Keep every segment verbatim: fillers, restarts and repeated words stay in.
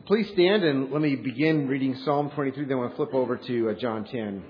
Please stand and let me begin reading Psalm twenty-three, then we'll flip over to uh, John ten.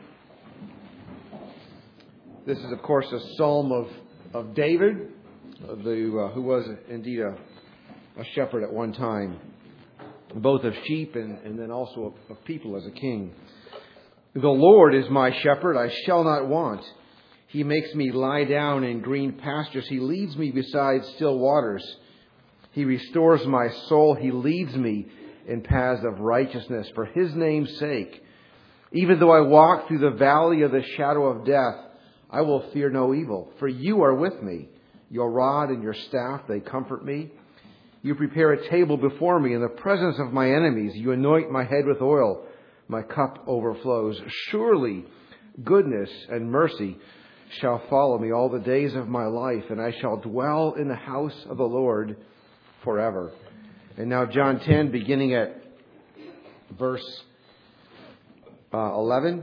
This is, of course, a psalm of, of David, of the, uh, who was indeed a, a shepherd at one time, both of sheep and, and then also of, of people as a king. The Lord is my shepherd, I shall not want. He makes me lie down in green pastures. He leads me beside still waters. He restores my soul. He leads me in paths of righteousness for His name's sake. Even though I walk through the valley of the shadow of death, I will fear no evil, for You are with me. Your rod and Your staff, they comfort me. You prepare a table before me in the presence of my enemies. You anoint my head with oil. My cup overflows. Surely goodness and mercy shall follow me all the days of my life, and I shall dwell in the house of the Lord forever. And now John ten, beginning at verse uh, eleven.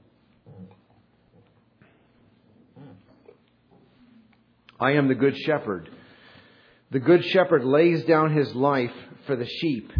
I am the good shepherd. The good shepherd lays down his life for the sheep.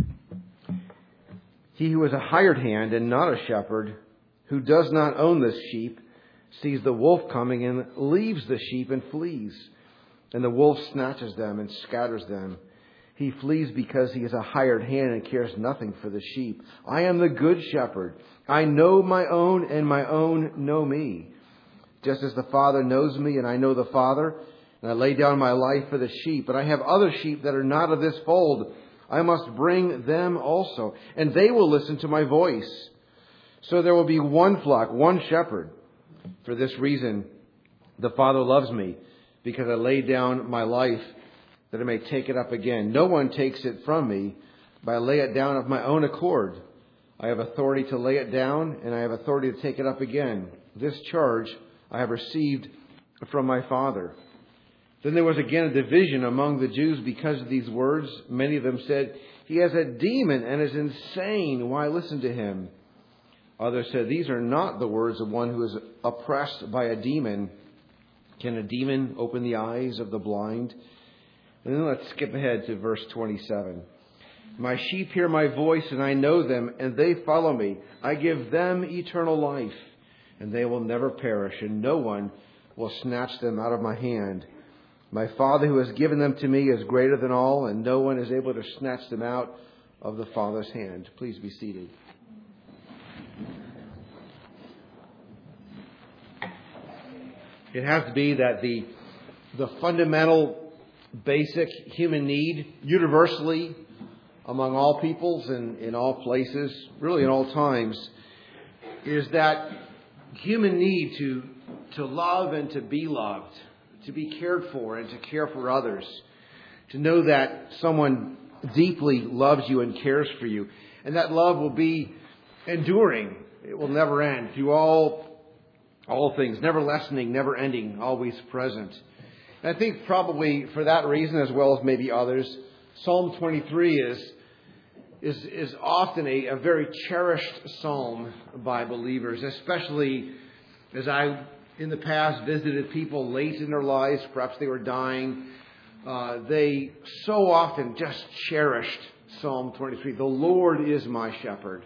He who is a hired hand and not a shepherd, who does not own the sheep, sees the wolf coming and leaves the sheep and flees. And the wolf snatches them and scatters them. He flees because he is a hired hand and cares nothing for the sheep. I am the good shepherd. I know my own, and my own know me. Just as the Father knows me, and I know the Father, and I lay down my life for the sheep. But I have other sheep that are not of this fold. I must bring them also, and they will listen to my voice. So there will be one flock, one shepherd. For this reason, the Father loves me, because I lay down my life that I may take it up again. No one takes it from me, but I lay it down of my own accord. I have authority to lay it down, and I have authority to take it up again. This charge I have received from my Father. Then there was again a division among the Jews because of these words. Many of them said, He has a demon and is insane. Why listen to him? Others said, These are not the words of one who is oppressed by a demon. Can a demon open the eyes of the blind? And then let's skip ahead to verse twenty-seven. My sheep hear my voice, and I know them, and they follow me. I give them eternal life, and they will never perish, and no one will snatch them out of my hand. My Father who has given them to me is greater than all, and no one is able to snatch them out of the Father's hand. Please be seated. It has to be that the, the fundamental basic human need, universally among all peoples and in all places, really in all times, is that human need to, to love and to be loved, to be cared for and to care for others, to know that someone deeply loves you and cares for you, and that love will be enduring. It will never end through all all things, never lessening, never ending, always present. And I think probably for that reason, as well as maybe others, Psalm twenty-three is is is often a, a very cherished psalm by believers, especially as I in the past visited people late in their lives, perhaps they were dying. Uh, they so often just cherished Psalm twenty-three. The Lord is my shepherd.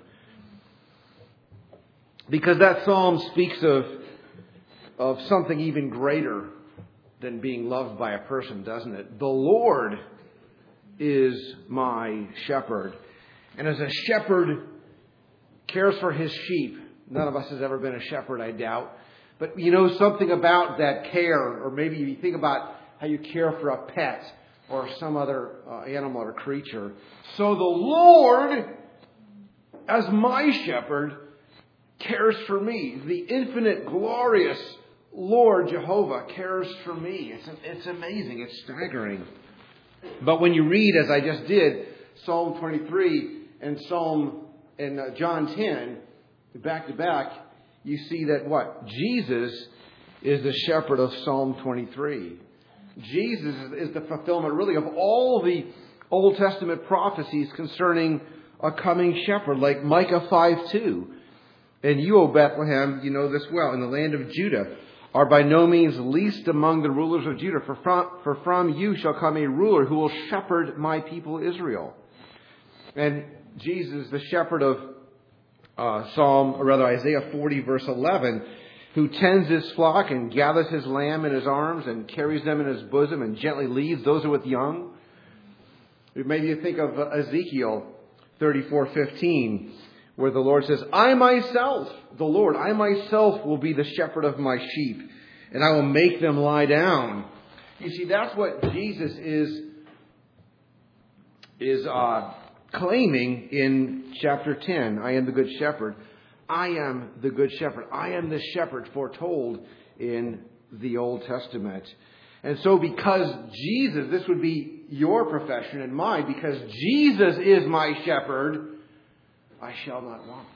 Because that psalm speaks of, of something even greater than being loved by a person, doesn't it? The Lord is my shepherd. And as a shepherd cares for his sheep, none of us has ever been a shepherd, I doubt. But you know something about that care, or maybe you think about how you care for a pet or some other uh, animal or creature. So the Lord, as my shepherd, cares for me. The infinite, glorious Lord Jehovah cares for me. It's, it's amazing. It's staggering. But when you read, as I just did, Psalm twenty-three and Psalm and uh, John ten, back to back, you see that what? Jesus is the shepherd of Psalm twenty-three. Jesus is the fulfillment, really, of all the Old Testament prophecies concerning a coming shepherd, like Micah five two. And you, O Bethlehem, you know this well, in the land of Judah, are by no means least among the rulers of Judah. For from, for from you shall come a ruler who will shepherd my people Israel. And Jesus, the shepherd of uh, Psalm, or rather Isaiah forty, verse eleven, who tends his flock and gathers his lamb in his arms and carries them in his bosom and gently leads those who are with young. Maybe you think of Ezekiel thirty-four fifteen, where the Lord says, I myself, the Lord, I myself will be the shepherd of my sheep, and I will make them lie down. You see, that's what Jesus is, is uh, claiming in chapter ten. I am the good shepherd. I am the good shepherd. I am the shepherd foretold in the Old Testament. And so because Jesus, this would be your profession and mine, because Jesus is my shepherd, I shall not want.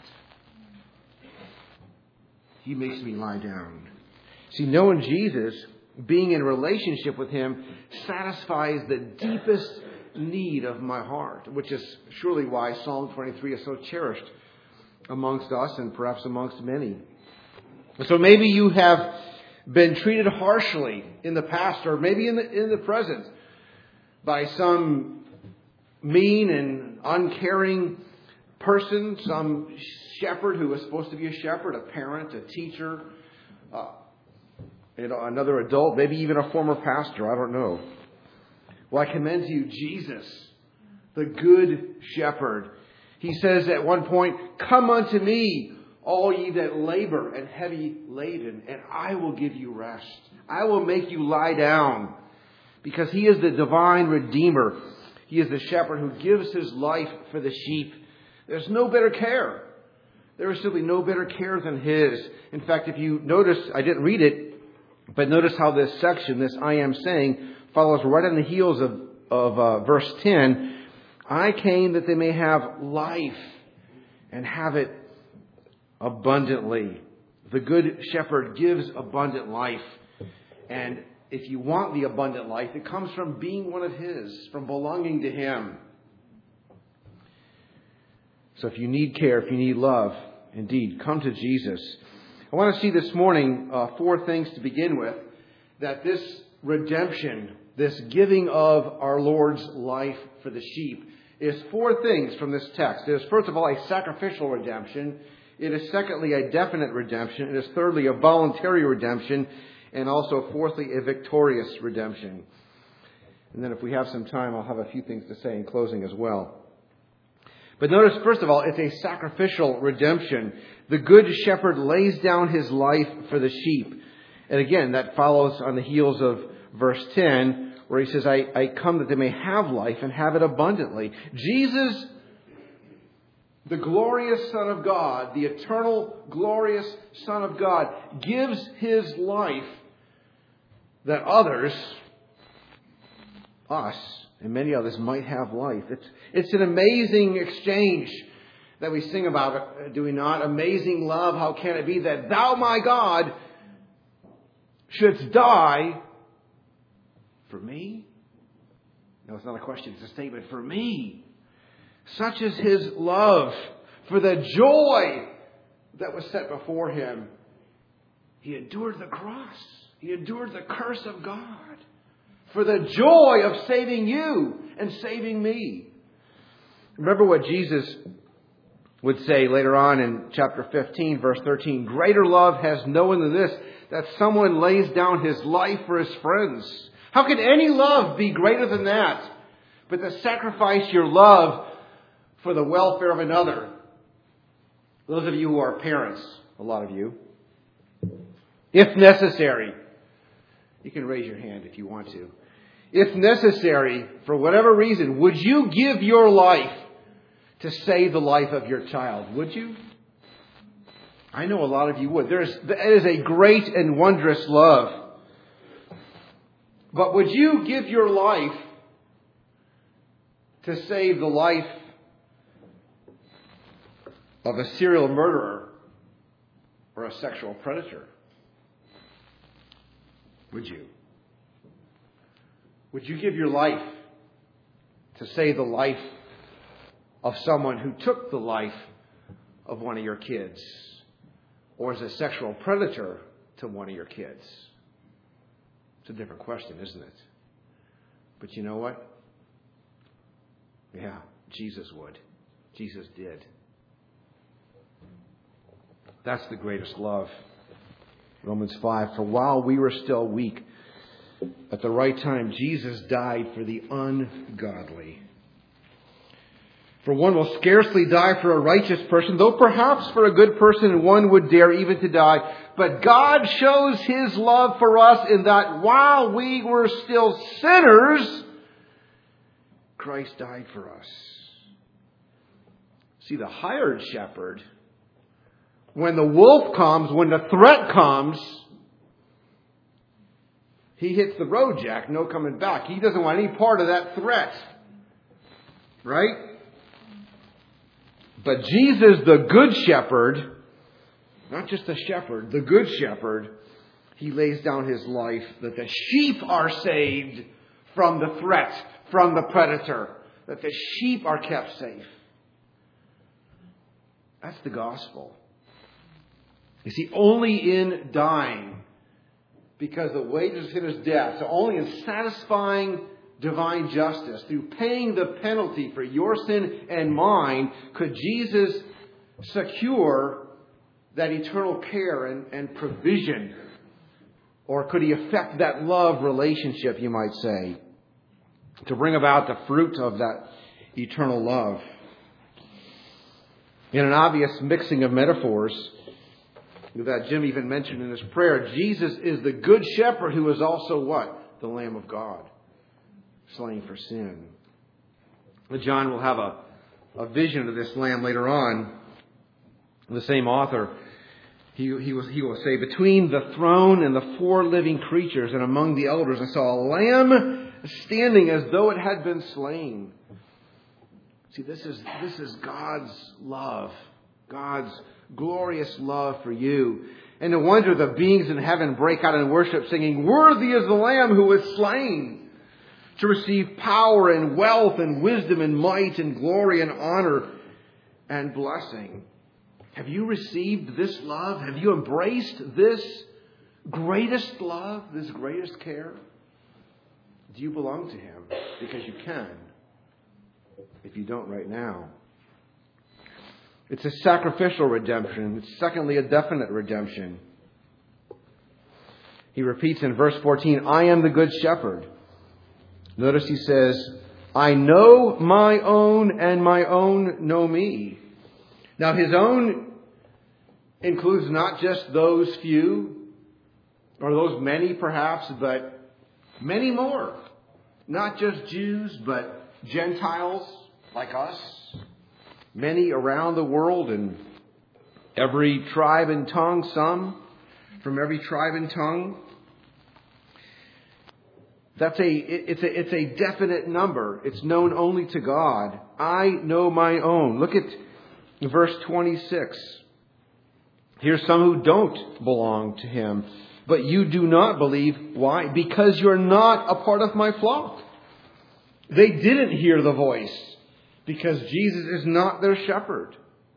He makes me lie down. See, knowing Jesus, being in relationship with Him, satisfies the deepest need of my heart, which is surely why Psalm twenty-three is so cherished amongst us and perhaps amongst many. So maybe you have been treated harshly in the past, or maybe in the, in the present, by some mean and uncaring person, some shepherd who was supposed to be a shepherd, a parent, a teacher, uh, you know, another adult, maybe even a former pastor, I don't know. Well, I commend to you Jesus, the good shepherd. He says at one point, come unto me, all ye that labor and heavy laden, and I will give you rest. I will make you lie down, because He is the divine Redeemer. He is the shepherd who gives His life for the sheep. There's no better care. There is simply no better care than His. In fact, if you notice, I didn't read it, but notice how this section, this I am saying, follows right on the heels of, of uh, verse ten. I came that they may have life and have it abundantly. The good shepherd gives abundant life. And if you want the abundant life, it comes from being one of His, from belonging to Him. So if you need care, if you need love, indeed, come to Jesus. I want to see this morning uh, four things to begin with, that this redemption, this giving of our Lord's life for the sheep, is four things from this text. It is, first of all, a sacrificial redemption. It is, secondly, a definite redemption. It is, thirdly, a voluntary redemption. And also, fourthly, a victorious redemption. And then if we have some time, I'll have a few things to say in closing as well. But notice, first of all, it's a sacrificial redemption. The good shepherd lays down his life for the sheep. And again, that follows on the heels of verse ten, where he says, I, I come that they may have life and have it abundantly. Jesus, the glorious Son of God, the eternal glorious Son of God, gives His life that others, us, and many others might have life. It's, it's an amazing exchange that we sing about, do we not? Amazing love, how can it be that Thou, my God, shouldst die for me? No, it's not a question, it's a statement. For me. Such is His love. For the joy that was set before Him, He endured the cross. He endured the curse of God. For the joy of saving you and saving me. Remember what Jesus would say later on in chapter fifteen, verse thirteen. Greater love has no one than this, that someone lays down his life for his friends. How could any love be greater than that? But to sacrifice your love for the welfare of another. Those of you who are parents, a lot of you, if necessary, you can raise your hand if you want to. If necessary, for whatever reason, would you give your life to save the life of your child? Would you? I know a lot of you would. There's, that is a great and wondrous love. But would you give your life to save the life of a serial murderer or a sexual predator? Would you? Would you give your life to save the life of someone who took the life of one of your kids, or as a sexual predator to one of your kids? It's a different question, isn't it? But you know what? Yeah, Jesus would. Jesus did. That's the greatest love. Romans five, for while we were still weak, at the right time, Jesus died for the ungodly. For one will scarcely die for a righteous person, though perhaps for a good person one would dare even to die. But God shows His love for us in that while we were still sinners, Christ died for us. See, the hired shepherd, when the wolf comes, when the threat comes, he hits the road, Jack, no coming back. He doesn't want any part of that threat. Right? But Jesus, the good shepherd, not just the shepherd, the good shepherd, He lays down His life that the sheep are saved from the threat, from the predator, that the sheep are kept safe. That's the gospel. You see, only in dying, because the wages of sin is death, so only in satisfying divine justice, through paying the penalty for your sin and mine, could Jesus secure that eternal care and, and provision. Or could He affect that love relationship, you might say, to bring about the fruit of that eternal love. In an obvious mixing of metaphors that Jim even mentioned in his prayer, Jesus is the good shepherd who is also what? The Lamb of God, slain for sin. John will have a, a vision of this Lamb later on. The same author, he, he, was, he will say, between the throne and the four living creatures and among the elders, I saw a Lamb standing as though it had been slain. See, this is, this is God's love, God's glorious love for you. And no wonder the beings in heaven break out in worship, singing, worthy is the Lamb who was slain to receive power and wealth and wisdom and might and glory and honor and blessing. Have you received this love? Have you embraced this greatest love, this greatest care? Do you belong to Him? Because you can, if you don't right now. It's a sacrificial redemption. It's secondly a definite redemption. He repeats in verse fourteen, I am the good shepherd. Notice he says, I know my own and my own know me. Now His own includes not just those few or those many perhaps, but many more. Not just Jews, but Gentiles like us. Many around the world, and every tribe and tongue, some from every tribe and tongue. That's a, it's a, it's a definite number. It's known only to God. I know my own. Look at verse twenty-six. Here's some who don't belong to Him, but you do not believe. Why? Because you're not a part of my flock. They didn't hear the voice because Jesus is not their shepherd.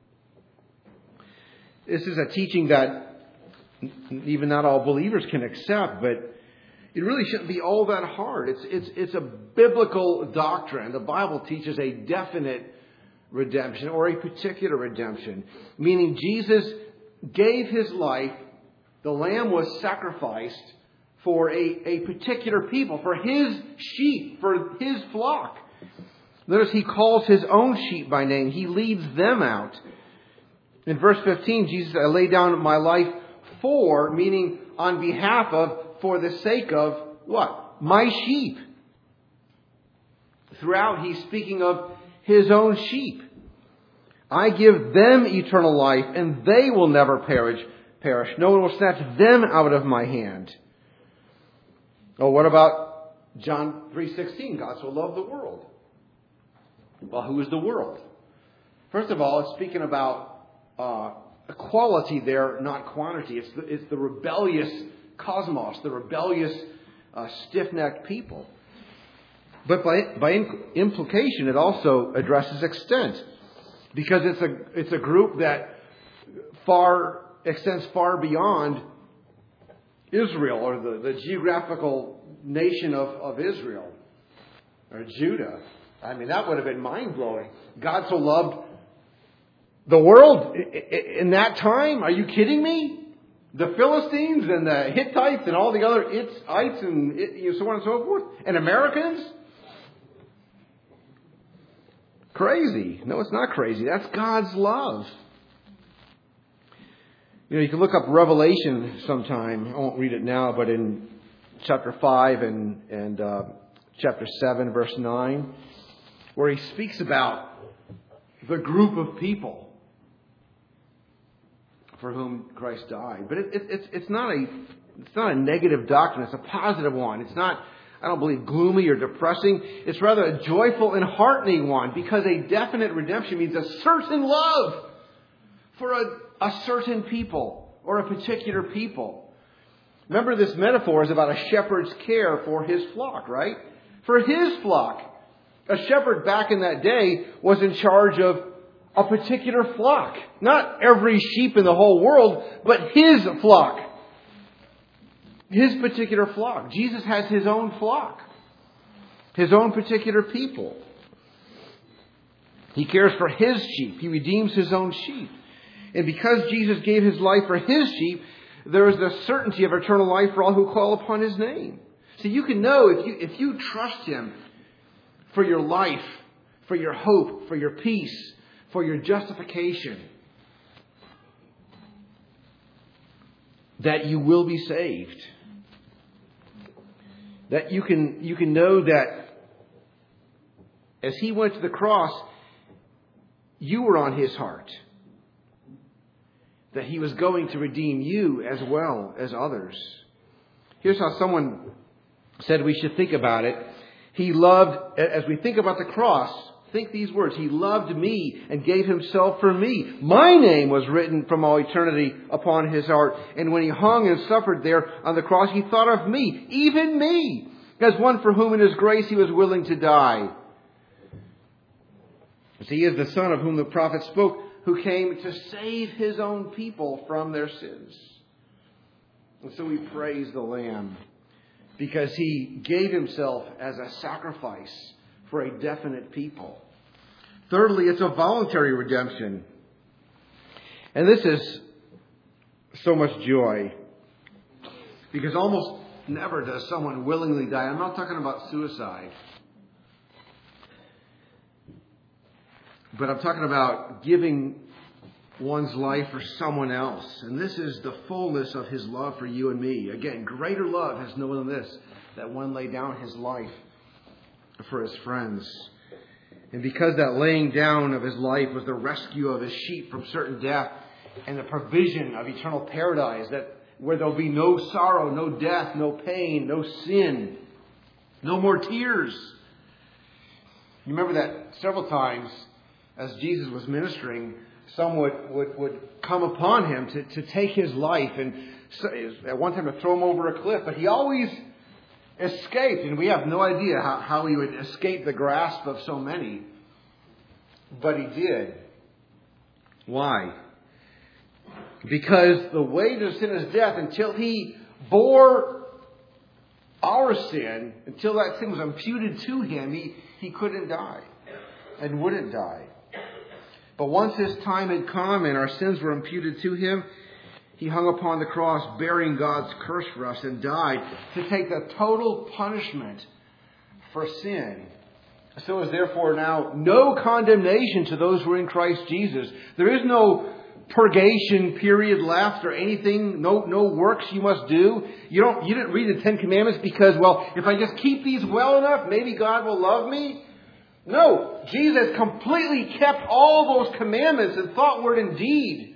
This is a teaching that even not all believers can accept, but it really shouldn't be all that hard. It's, it's, it's a biblical doctrine. The Bible teaches a definite redemption or a particular redemption, meaning Jesus gave His life. The Lamb was sacrificed for a, a particular people, for His sheep, for His flock. Notice He calls His own sheep by name. He leads them out. In verse fifteen, Jesus, I lay down my life for, meaning on behalf of, for the sake of, what? My sheep. Throughout, He's speaking of His own sheep. I give them eternal life, and they will never perish. Perish. No one will snatch them out of my hand. Oh, what about John three sixteen? God so loved the world. Well, who is the world? First of all, it's speaking about uh, quality there, not quantity. It's the, it's the rebellious cosmos, the rebellious, uh, stiff-necked people. But by by implication, it also addresses extent, because it's a it's a group that far extends far beyond Israel, or the, the geographical nation of, of Israel, or Judah. I mean, that would have been mind-blowing. God so loved The world in that time, are you kidding me? The Philistines and the Hittites and all the other ites and you know, so on and so forth. And Americans? Crazy. No, it's not crazy. That's God's love. You know, you can look up Revelation sometime. I won't read it now, but in chapter five and, and uh, chapter seven, verse nine, where he speaks about the group of people for whom Christ died. But it, it, it's, it's not a it's not a negative doctrine. It's a positive one. It's not, I don't believe, gloomy or depressing. It's rather a joyful and heartening one, because a definite redemption means a certain love for a, a certain people or a particular people. Remember, this metaphor is about a shepherd's care for his flock, right? For his flock. A shepherd back in that day was in charge of a particular flock. Not every sheep in the whole world, but his flock. His particular flock. Jesus has his own flock. His own particular people. He cares for his sheep. He redeems his own sheep. And because Jesus gave his life for his sheep, there is the certainty of eternal life for all who call upon his name. So you can know, if you, if you trust him for your life, for your hope, for your peace, for your justification, that you will be saved. That you can, you can know that as he went to the cross, you were on his heart. That he was going to redeem you as well as others. Here's how someone said we should think about it. He loved, as we think about the cross, think these words. He loved me and gave himself for me. My name was written from all eternity upon his heart. And when he hung and suffered there on the cross, he thought of me, even me, as one for whom in his grace he was willing to die. As he is the Son of whom the prophet spoke, who came to save his own people from their sins. And so we praise the Lamb, because he gave himself as a sacrifice for a definite people. Thirdly, it's a voluntary redemption. And this is so much joy, because almost never does someone willingly die. I'm not talking about suicide, but I'm talking about giving one's life for someone else. And this is the fullness of his love for you and me. Again, greater love has no one than this, that one lay down his life for his friends. And because that laying down of his life was the rescue of his sheep from certain death and the provision of eternal paradise, that where there'll be no sorrow, no death, no pain, no sin, no more tears. You remember that several times as Jesus was ministering, some would, would, would come upon him to, to take his life, and so, at one time to throw him over a cliff. But he always escaped, and we have no idea how, how he would escape the grasp of so many. But he did. Why? Because the wages of sin is death. Until he bore our sin, until that sin was imputed to him, he, he couldn't die and wouldn't die. But once his time had come and our sins were imputed to him, he hung upon the cross, bearing God's curse for us, and died to take the total punishment for sin. So is therefore now no condemnation to those who are in Christ Jesus. There is no purgation period left or anything, no no works you must do. You don't you didn't read the Ten Commandments because, well, if I just keep these well enough, maybe God will love me. No, Jesus completely kept all those commandments in thought, word, and deed,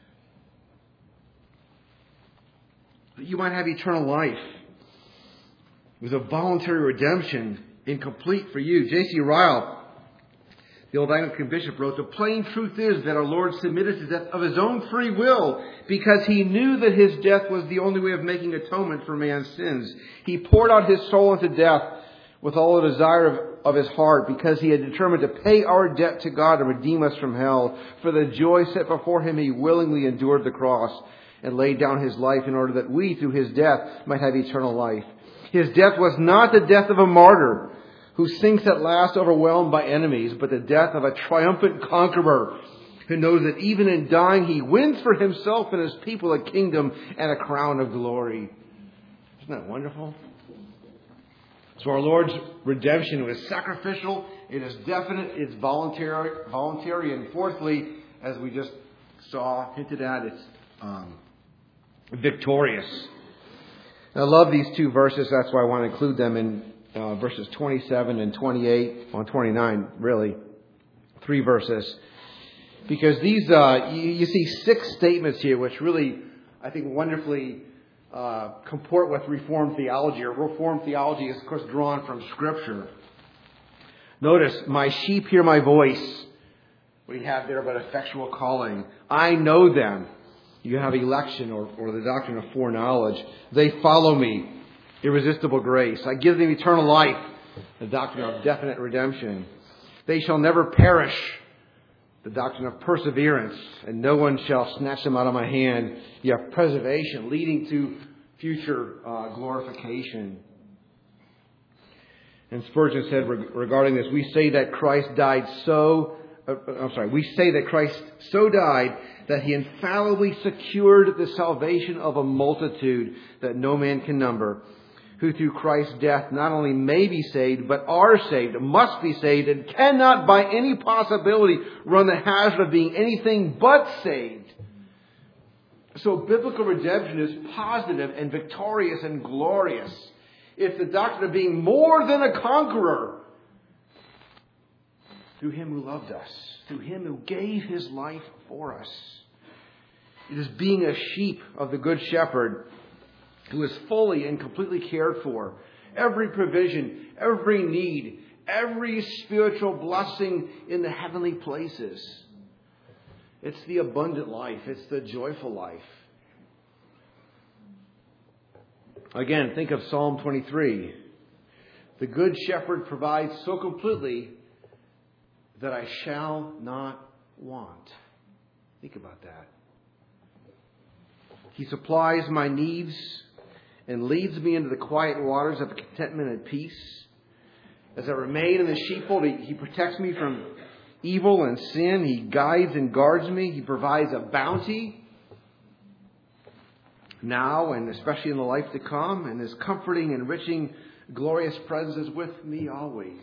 that you might have eternal life. It was a voluntary redemption, incomplete for you. J C Ryle, the old Anglican bishop, wrote, "The plain truth is that our Lord submitted to death of his own free will because he knew that his death was the only way of making atonement for man's sins. He poured out his soul into death with all the desire of, of his heart, because he had determined to pay our debt to God and redeem us from hell. For the joy set before him, he willingly endured the cross and laid down his life in order that we, through his death, might have eternal life. His death was not the death of a martyr who sinks at last overwhelmed by enemies, but the death of a triumphant conqueror who knows that even in dying he wins for himself and his people a kingdom and a crown of glory. Isn't that wonderful? So our Lord's redemption was sacrificial, it is definite, it's voluntary, voluntary, and fourthly, as we just saw, hinted at, it's um, victorious. I love these two verses, that's why I want to include them in uh, verses twenty-seven and twenty-eight, on twenty-nine, really, three verses. Because these, uh, you, you see six statements here which really, I think, wonderfully uh, comport with Reformed theology. Or Reformed theology is, of course, drawn from Scripture. Notice, my sheep hear my voice. We have there but effectual calling. I know them. You have election or, or the doctrine of foreknowledge. They follow me. Irresistible grace. I give them eternal life. The doctrine of definite redemption. They shall never perish. The doctrine of perseverance. And no one shall snatch them out of my hand. You have preservation leading to future uh, glorification. And Spurgeon said regarding this, we say that Christ died so, uh, I'm sorry, we say that Christ so died that he infallibly secured the salvation of a multitude that no man can number, who through Christ's death not only may be saved, but are saved, must be saved, and cannot by any possibility run the hazard of being anything but saved. So biblical redemption is positive and victorious and glorious. It's the doctrine of being more than a conqueror through him who loved us, through him who gave his life for us. It is being a sheep of the Good Shepherd who is fully and completely cared for. Every provision, every need, every spiritual blessing in the heavenly places. It's the abundant life. It's the joyful life. Again, think of Psalm twenty-three. The Good Shepherd provides so completely that I shall not want. Think about that. He supplies my needs and leads me into the quiet waters of contentment and peace. As I remain in the sheepfold, he, he protects me from evil and sin. He guides and guards me. He provides a bounty now and especially in the life to come. And his comforting, enriching, glorious presence is with me always.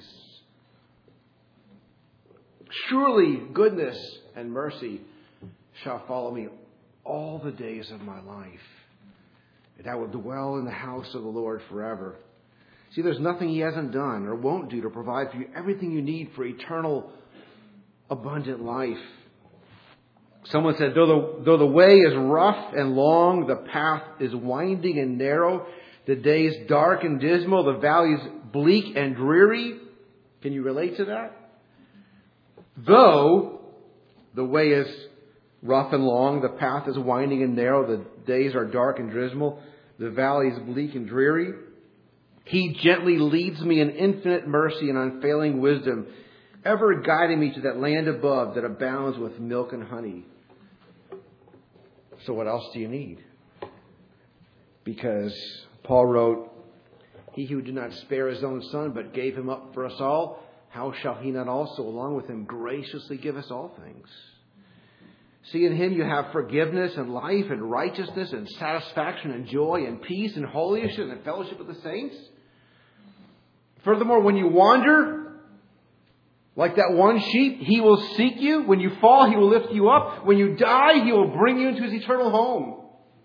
Surely goodness and mercy shall follow me all the days of my life. And I will dwell in the house of the Lord forever. See, there's nothing he hasn't done or won't do to provide for you everything you need for eternal, abundant life. Someone said, though the, though the way is rough and long, the path is winding and narrow, the day is dark and dismal, the valley is bleak and dreary. Can you relate to that? Though the way is rough and long, the path is winding and narrow, the days are dark and dismal, the valley is bleak and dreary, he gently leads me in infinite mercy and unfailing wisdom, ever guiding me to that land above that abounds with milk and honey. So what else do you need? Because Paul wrote, he who did not spare his own son, but gave him up for us all, how shall he not also, along with him, graciously give us all things? See, in him you have forgiveness and life and righteousness and satisfaction and joy and peace and holiness and fellowship with the saints. Furthermore, when you wander, like that one sheep, he will seek you. When you fall, he will lift you up. When you die, he will bring you into his eternal home.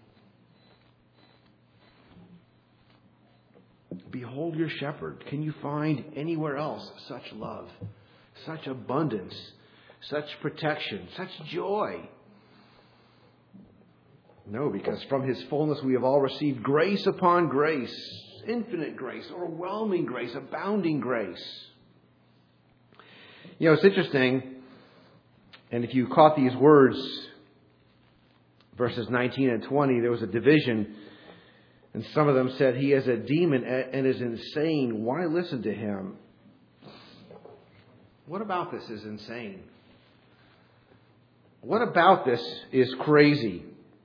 Behold your shepherd. Can you find anywhere else such love, such abundance, such protection, such joy? No, because from his fullness we have all received grace upon grace, infinite grace, overwhelming grace, abounding grace. You know, it's interesting, and if you caught these words, verses nineteen and twenty, there was a division, and some of them said, he is a demon and is insane. Why listen to him? What about this is insane? What about this is crazy?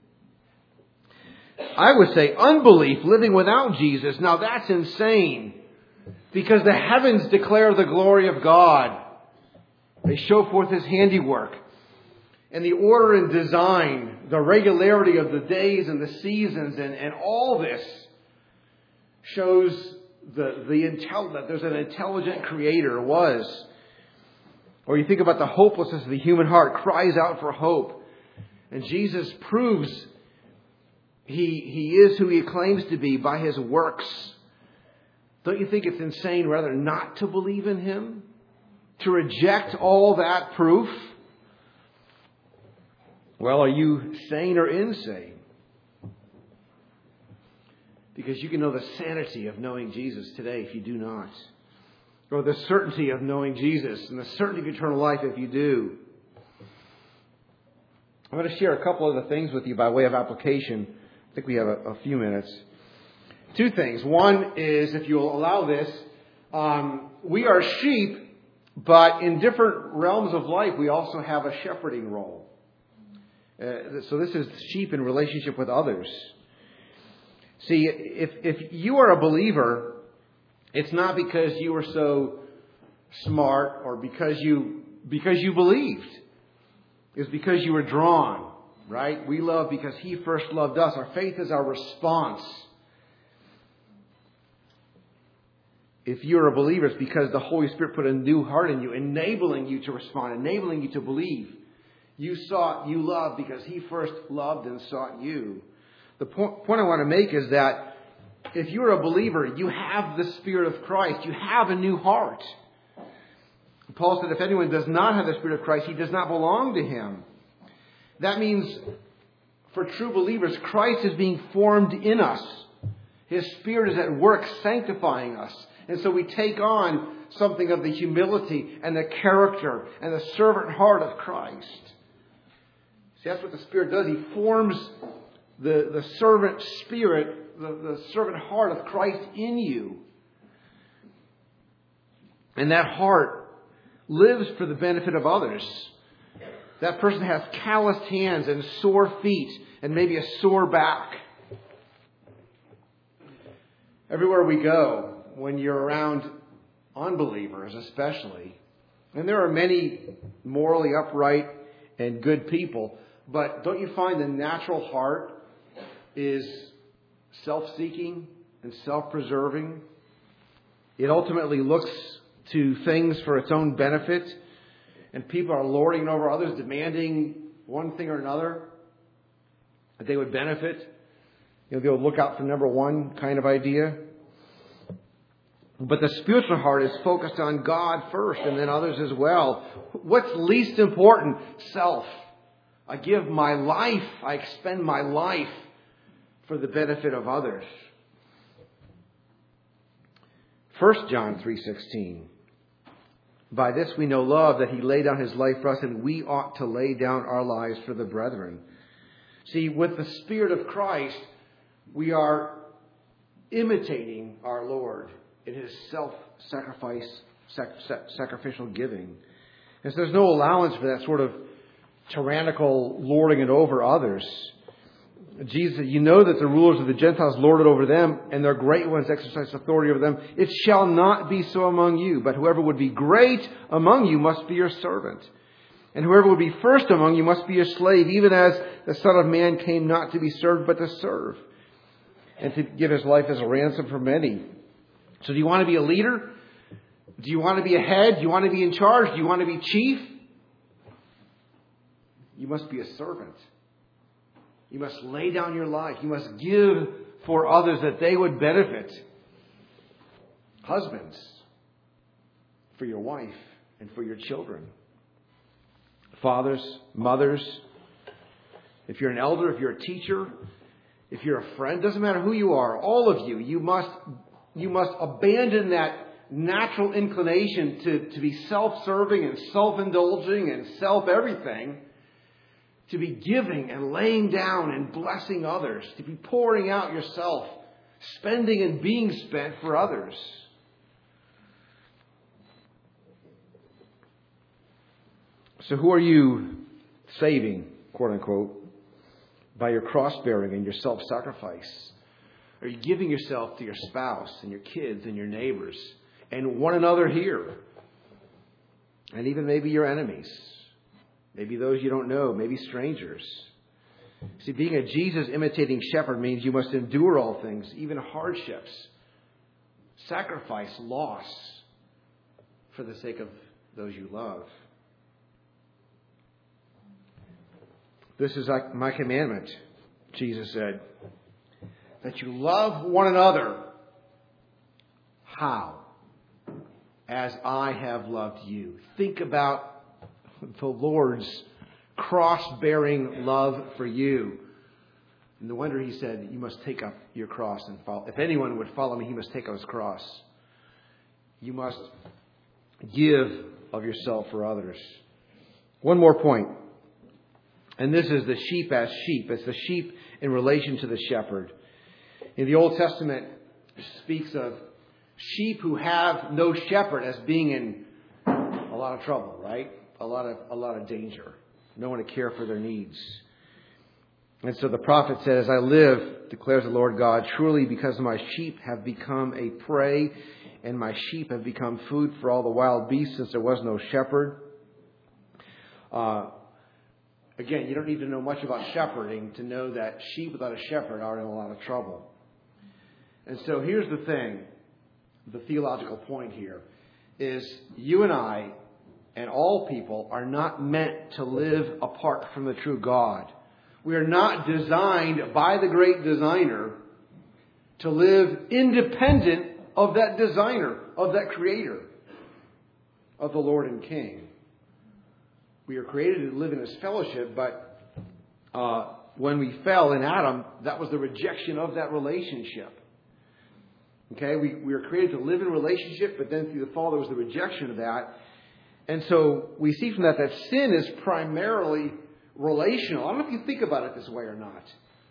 I would say unbelief, living without Jesus. Now that's insane. Because the heavens declare the glory of God. They show forth his handiwork. and the order and design, the regularity of the days and the seasons, and, and all this shows the, the intel- that there's an intelligent creator, was. Or you think about the hopelessness of the human heart, cries out for hope. And Jesus proves he, he is who he claims to be by his works. Don't you think it's insane rather not to believe in him? To reject all that proof? Well, are you sane or insane? Because you can know the sanity of knowing Jesus today if you do not. Or the certainty of knowing Jesus and the certainty of eternal life if you do. I'm going to share a couple other things with you by way of application. I think we have a, a few minutes. Two things. One is, if you'll allow this, um, we are sheep, but in different realms of life we also have a shepherding role. Uh, so this is sheep in relationship with others. See, if if you are a believer, it's not because you were so smart or because you because you believed. It's because you were drawn, right? We love because He first loved us. Our faith is our response. If you're a believer, it's because the Holy Spirit put a new heart in you, enabling you to respond, enabling you to believe. You sought, you loved because He first loved and sought you. The point, point I want to make is that if you're a believer, you have the Spirit of Christ. You have a new heart. Paul said if anyone does not have the Spirit of Christ, he does not belong to Him. That means for true believers, Christ is being formed in us. His Spirit is at work sanctifying us. And so we take on something of the humility and the character and the servant heart of Christ. See, that's what the Spirit does. He forms the, the servant spirit, the, the servant heart of Christ in you. And that heart lives for the benefit of others. That person has calloused hands and sore feet and maybe a sore back. Everywhere we go, when you're around unbelievers especially, and there are many morally upright and good people, but don't you find the natural heart is self-seeking and self-preserving? It ultimately looks to things for its own benefit, and people are lording over others, demanding one thing or another that they would benefit. You know, they'll look out for number one kind of idea. But the spiritual heart is focused on God first and then others as well. What's least important? Self. I give my life, I expend my life for the benefit of others. First John three sixteen. By this we know love, that He laid down His life for us, and we ought to lay down our lives for the brethren. See, with the Spirit of Christ, we are imitating our Lord in His self-sacrifice, sac- sacrificial giving. And so there's no allowance for that sort of tyrannical lording it over others. Jesus said, you know that the rulers of the Gentiles lord it over them, and their great ones exercise authority over them. It shall not be so among you, but whoever would be great among you must be your servant. And whoever would be first among you must be your slave, even as the Son of Man came not to be served, but to serve, and to give His life as a ransom for many. So do you want to be a leader? Do you want to be a head? Do you want to be in charge? Do you want to be chief? You must be a servant. You must lay down your life. You must give for others that they would benefit. Husbands, for your wife and for your children. Fathers, mothers, if you're an elder, if you're a teacher, if you're a friend, doesn't matter who you are, all of you, you must you must abandon that natural inclination to, to be self-serving and self-indulging and self-everything, to be giving and laying down and blessing others, to be pouring out yourself, spending and being spent for others. So who are you saving, quote unquote, by your cross-bearing and your self-sacrifice? Are you giving yourself to your spouse and your kids and your neighbors and one another here? And even maybe your enemies? maybe those you don't know, maybe strangers. See, being a Jesus-imitating shepherd means you must endure all things, even hardships, sacrifice, loss, for the sake of those you love. This is like my commandment, Jesus said, that you love one another. How? As I have loved you. Think about the Lord's cross-bearing love for you. And no wonder he said, you must take up your cross and follow. If anyone would follow me, he must take up his cross. You must give of yourself for others. One more point. And this is the sheep as sheep. It's the sheep in relation to the shepherd. In the Old Testament, it speaks of sheep who have no shepherd as being in a lot of trouble, right? A lot of a lot of danger. No one to care for their needs. And so the prophet said, as I live, declares the Lord God, truly because my sheep have become a prey, and my sheep have become food for all the wild beasts, since there was no shepherd. Uh, again, you don't need to know much about shepherding to know that sheep without a shepherd are in a lot of trouble. And so here's the thing, the theological point here, is you and I and all people are not meant to live apart from the true God. We are not designed by the great designer to live independent of that designer, of that creator, of the Lord and King. We are created to live in His fellowship, but uh, when we fell in Adam, that was the rejection of that relationship. Okay, we, we were created to live in relationship, but then through the fall there was the rejection of that. And so we see from that that sin is primarily relational. I don't know if you think about it this way or not.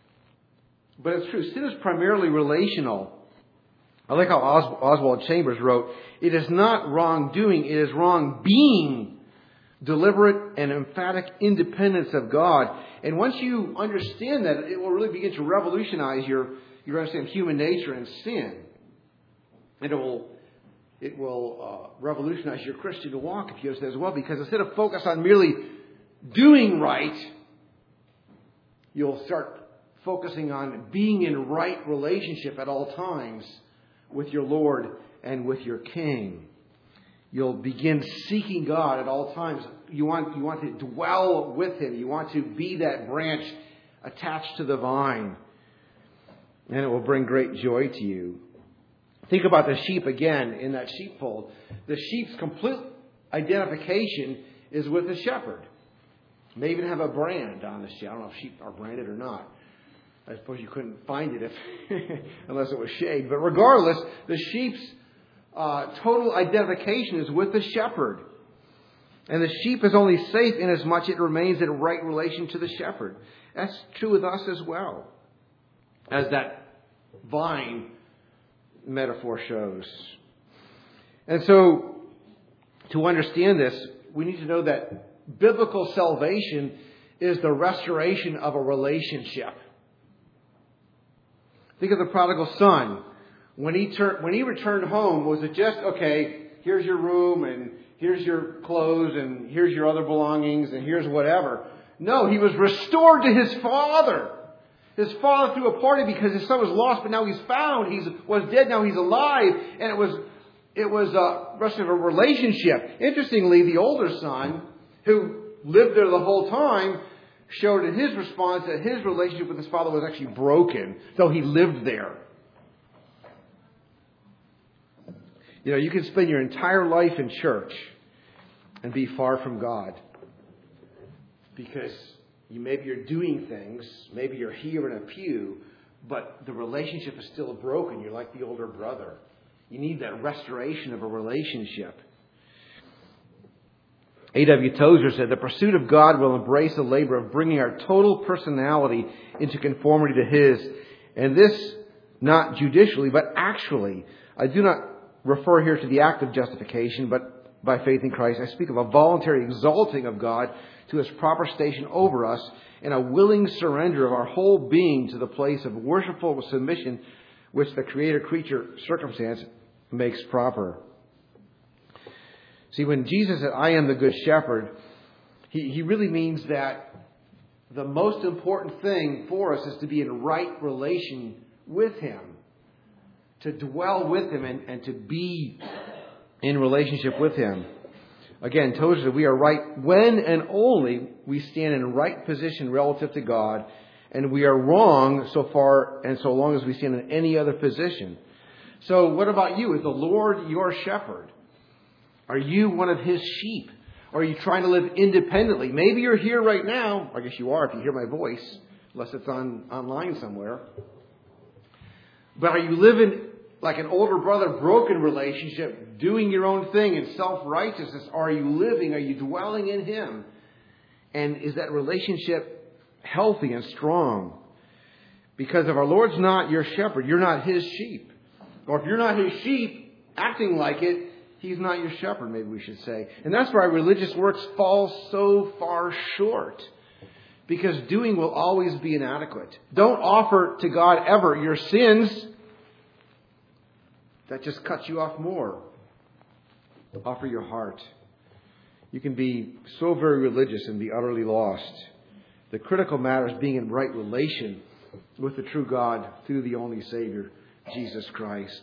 But it's true. Sin is primarily relational. I like how Os- Oswald Chambers wrote, it is not wrongdoing, it is wrong being. Deliberate and emphatic independence of God. And once you understand that, it will really begin to revolutionize your, your understanding of human nature and sin. And it will It will uh, revolutionize your Christian walk if you understand as well, because instead of focus on merely doing right, you'll start focusing on being in right relationship at all times with your Lord and with your King. You'll begin seeking God at all times. You want, you want to dwell with Him. You want to be that branch attached to the vine. And it will bring great joy to you. Think about the sheep again in that sheepfold. The sheep's complete identification is with the shepherd. They may even have a brand on the sheep. I don't know if sheep are branded or not. I suppose you couldn't find it if unless it was shaved. But regardless, the sheep's uh, total identification is with the shepherd. And the sheep is only safe inasmuch it remains in right relation to the shepherd. That's true with us as well. As that vine metaphor shows. And so, to understand this, we need to know that biblical salvation is the restoration of a relationship. Think of the prodigal son. When he turned, when he returned home, was it just, okay, here's your room and here's your clothes and here's your other belongings and here's whatever? No, he was restored to his father. His father threw a party because his son was lost, but now he's found. He was dead, now he's alive. And it was it was a rest of a relationship. Interestingly, the older son, who lived there the whole time, showed in his response that his relationship with his father was actually broken, though he lived there. You know, you can spend your entire life in church and be far from God. Because you maybe you're doing things, maybe you're here in a pew, but the relationship is still broken. You're like the older brother. You need that restoration of a relationship. A W Tozer said, the pursuit of God will embrace the labor of bringing our total personality into conformity to His. And this, not judicially, but actually. I do not refer here to the act of justification, but by faith in Christ. I speak of a voluntary exalting of God to His proper station over us and a willing surrender of our whole being to the place of worshipful submission which the creator-creature circumstance makes proper. See, when Jesus said, I am the good shepherd, He, he really means that the most important thing for us is to be in right relation with Him, to dwell with Him and, and to be in relationship with Him. Again, told us that we are right when and only we stand in right position relative to God, and we are wrong so far and so long as we stand in any other position. So what about you? Is the Lord your shepherd? Are you one of His sheep? Or are you trying to live independently? Maybe you're here right now. I guess you are if you hear my voice, unless it's on online somewhere. But are you living like an older brother broken relationship, doing your own thing in self-righteousness? Are you living? Are you dwelling in Him? And is that relationship healthy and strong? Because if our Lord's not your shepherd, you're not His sheep. Or if you're not His sheep, acting like it, He's not your shepherd, maybe we should say. And that's why religious works fall so far short. Because doing will always be inadequate. Don't offer to God ever your sins. That just cuts you off more. Offer your heart. You can be so very religious and be utterly lost. The critical matter is being in right relation with the true God through the only Savior, Jesus Christ.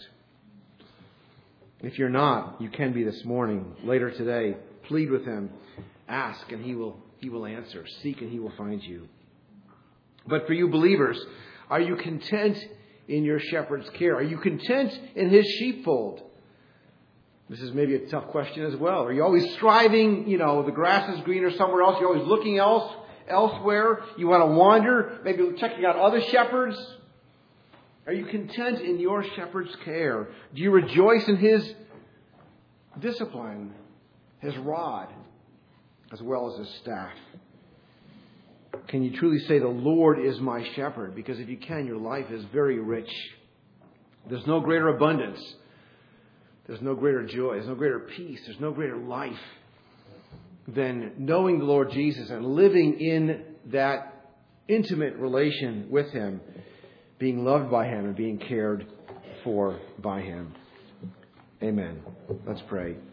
If you're not, you can be this morning, later today. Plead with Him. Ask and He will, He will answer. Seek and He will find you. But for you believers, are you content in your shepherd's care? Are you content in His sheepfold? This is maybe a tough question as well. Are you always striving, you know, the grass is greener somewhere else? You're always looking else, elsewhere? You want to wander? Maybe checking out other shepherds? Are you content in your shepherd's care? Do you rejoice in His discipline, His rod, as well as His staff? Can you truly say, the Lord is my shepherd? Because if you can, your life is very rich. There's no greater abundance. There's no greater joy. There's no greater peace. There's no greater life than knowing the Lord Jesus and living in that intimate relation with Him, being loved by Him and being cared for by Him. Amen. Let's pray.